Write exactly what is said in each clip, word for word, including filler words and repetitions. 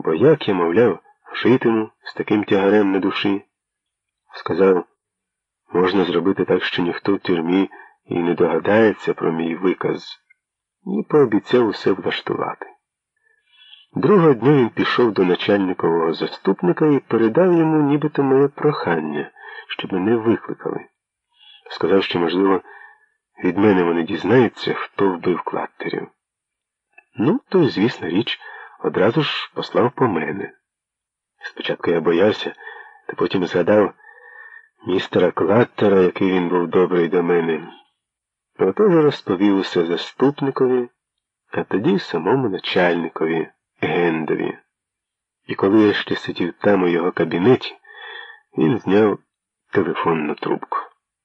Бо як я, мовляв, житиму з таким тягарем на душі? Сказав, можна зробити так, що ніхто в тюрмі і не догадається про мій виказ. І пообіцяв усе влаштувати. Другого дня він пішов до начальникового заступника і передав йому нібито моє прохання, щоб мене викликали. Сказав, що, можливо, від мене вони дізнаються, хто вбив Клаттерів. Ну, той, звісна річ, одразу ж послав по мене. Спочатку я боявся, та потім згадав містера Клаттера, який він був добрий до мене. Отож розповів усе заступникові, а тоді самому начальникові, Гендові. І коли я ще сидів там у його кабінеті, він зняв телефонну трубку.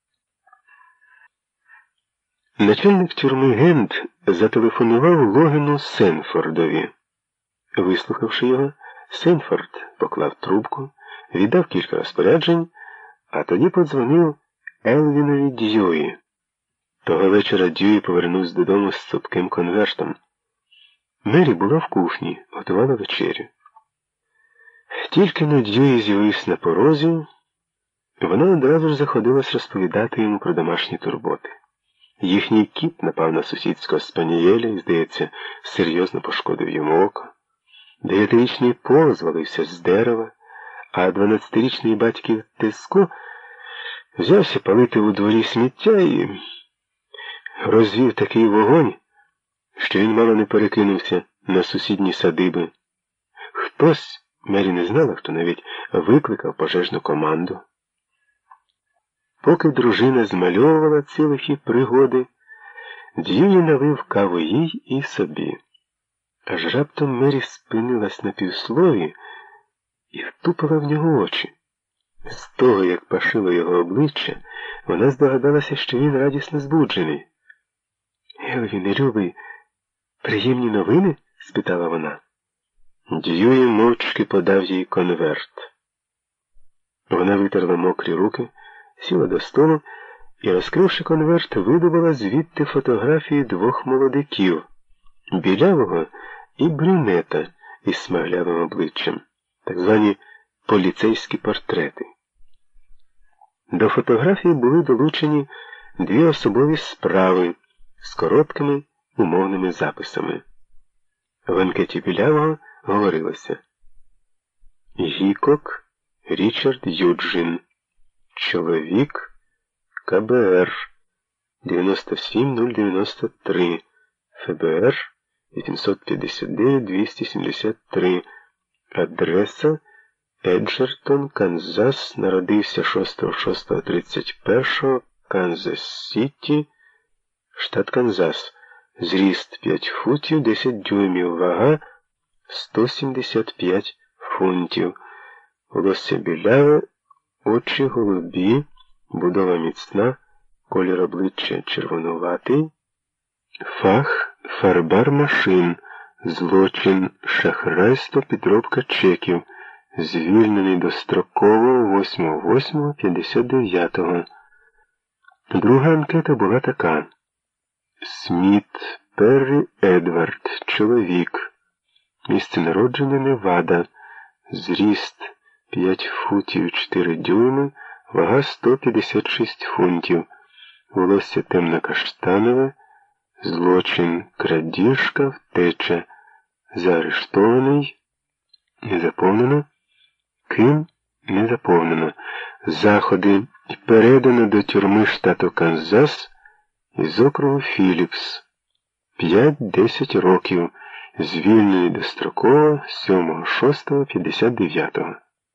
Начальник тюрми Генд зателефонував Логіну Сенфордові. Вислухавши його, Сенфорд поклав трубку, віддав кілька розпоряджень, а тоді подзвонив Елвінові Дьюї. Того вечора Дьюї повернувся додому з цупким конвертом. Мері була в кухні, готувала вечерю. Тільки но Дьюї з'явився на порозі, вона одразу ж заходилась розповідати йому про домашні турботи. Їхній кіт напав на сусідського спанієля і, здається, серйозно пошкодив йому око. Дев'ятирічний Пол звалився з дерева, а дванадцятирічний батьків Теско взявся палити у дворі сміття і розвів такий вогонь, що він мало не перекинувся на сусідні садиби. Хтось, Мері не знала, хто навіть викликав пожежну команду. Поки дружина змальовувала ці лихі пригоди, Дьюї налив каву їй і собі. Аж раптом Мері спинилась на півслові і втупила в нього очі. З того, як пашило його обличчя, вона здогадалася, що він радісно збуджений. «Елвіне, любий, приємні новини?» – спитала вона. Дьюї мовчки подав їй конверт. Вона витерла мокрі руки, сіла до столу і, розкривши конверт, видобула звідти фотографії двох молодиків – білявого і брюнета із смаглявим обличчям, так звані поліцейські портрети. До фотографії були долучені дві особові справи з короткими умовними записами. В анкеті білявого говорилося: Гікок Річард Юджин, чоловік Ка Бе Ер дев'яносто сім нуль дев'яносто три, Ф Б Р вісімсот п'ятдесят дев'ять двісті сімдесят три, адреса Еджертон, Канзас, народився шостого шостого тридцять першого, Канзас-Сіті, штат Канзас, зріст п'ять футів десять дюймів, вага сто сімдесят п'ять фунтів, волосся біляве, очі голубі, будова міцна, колір обличчя червонуватий, фах фарбар машин, злочин, шахрайство, підробка чеків, звільнений достроково восьмого восьмого п'ятдесят дев'ятого. Друга анкета була така: Сміт Перрі Едвард, чоловік, місце народження Невада, зріст п'ять футів чотири дюйми, вага сто п'ятдесят шість фунтів, волосся темно-каштанове, злочин, крадіжка, втеча, заарештований, не заповнено, ким не заповнено, заходи передано до тюрми штату Канзас із округу Філіпс, п'ять-десять років, звільнений достроково сьомого шостого п'ятдесят дев'ятого.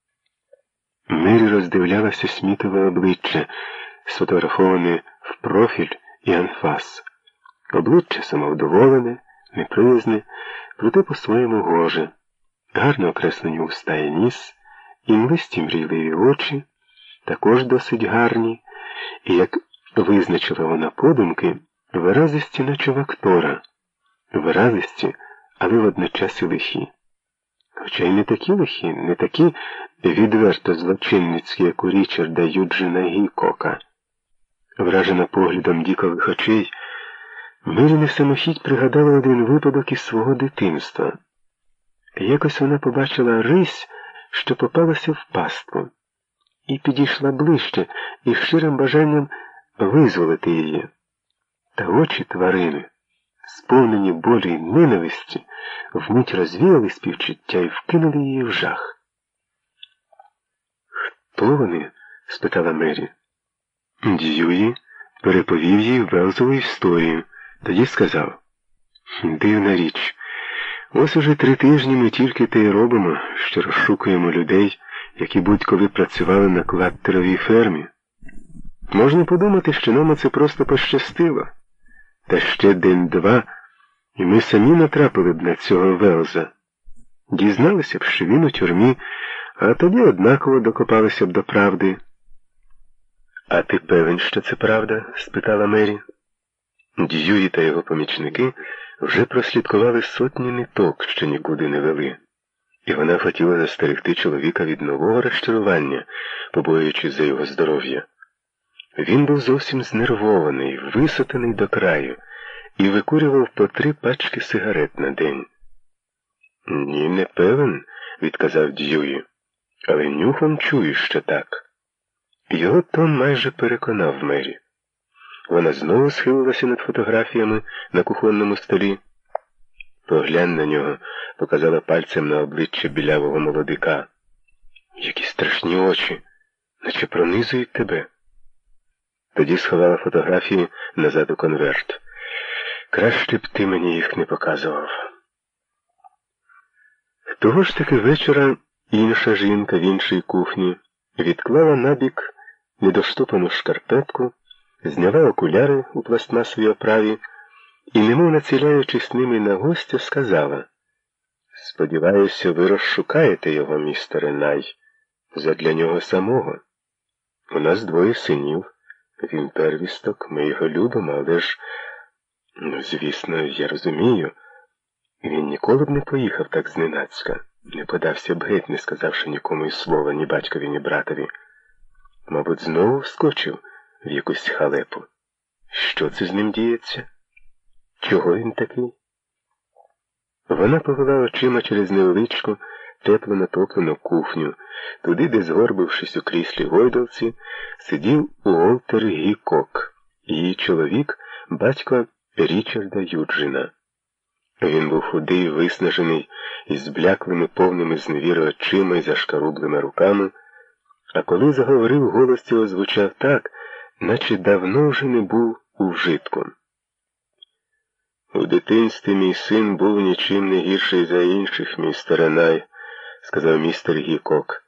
Мері роздивлялася Смітове обличчя, сфотографоване в профіль і анфас. Обличчя самовдоволене, неприязне, проте по-своєму гоже. Гарно окреслені уста і ніс, імлисті мрійливі очі, також досить гарні, і, як визначила вона подумки, виразисті, наче в актора. Виразисті, але водночас і лихі. Хоча й не такі лихі, не такі відверто злочинницькі, як у Річарда Юджина Гікока. Вражена поглядом дікових очей, Мері на самохідь пригадала один випадок із свого дитинства. Якось вона побачила рись, що попалася в пастку, і підійшла ближче із щирим бажанням визволити її. Та очі тварини, сповнені болі й ненависті, вмить розвіяли співчуття і вкинули її в жах. «Хто вони?» – спитала Мері. Дьюї переповів їй Велзову історію, тоді сказав: «Дивна річ. Ось уже три тижні ми тільки те й робимо, що розшукуємо людей, які будь-коли працювали на клаттеровій фермі. Можна подумати, що нам це просто пощастило. Та ще день-два, і ми самі натрапили б на цього Велза. Дізналися б, що він у тюрмі, а тоді однаково докопалися б до правди». «А ти певен, що це правда?» – спитала Мері. Дьюї та його помічники вже прослідкували сотні ниток, що нікуди не вели. І вона хотіла застерегти чоловіка від нового розчарування, побоюючись за його здоров'я. Він був зовсім знервований, висотаний до краю, і викурював по три пачки сигарет на день. «Ні, не певен», – відказав Дьюї, – «але нюхом чую, що так». Його тон майже переконав Мері. Вона знову схилилася над фотографіями на кухонному столі. «Поглянь на нього», – показала пальцем на обличчя білявого молодика. «Які страшні очі, наче пронизують тебе». Тоді сховала фотографії назад у конверт. «Краще б ти мені їх не показував». Того ж таки вечора інша жінка в іншій кухні відклала набік недоштопану шкарпетку, зняла окуляри у пластмасовій оправі і, немов націляючись ними на гостя, сказала: «Сподіваюся, ви розшукаєте його, містере Най, задля нього самого. У нас двоє синів, він первісток, ми його любимо, але ж, ну, звісно, я розумію, він ніколи б не поїхав так зненацька, не подався б геть, не сказавши нікому й слова, ні батькові, ні братові. Мабуть, знову вскочив в якусь халепу. Що це з ним діється? Чого він такий?» Вона повела очима через невеличку, тепло натоплену кухню, туди, де, згорбившись у кріслі гойдалці, сидів Уолтер Гікок, її чоловік, батько Річарда Юджина. Він був худий, виснажений, із збляклими, повними зневіри очима і зашкарублими руками, а коли заговорив, голос його звучав так, наче давно вже не був у вжитку. «У дитинстві мій син був нічим не гірший за інших, містере Най», – сказав містер Гікок.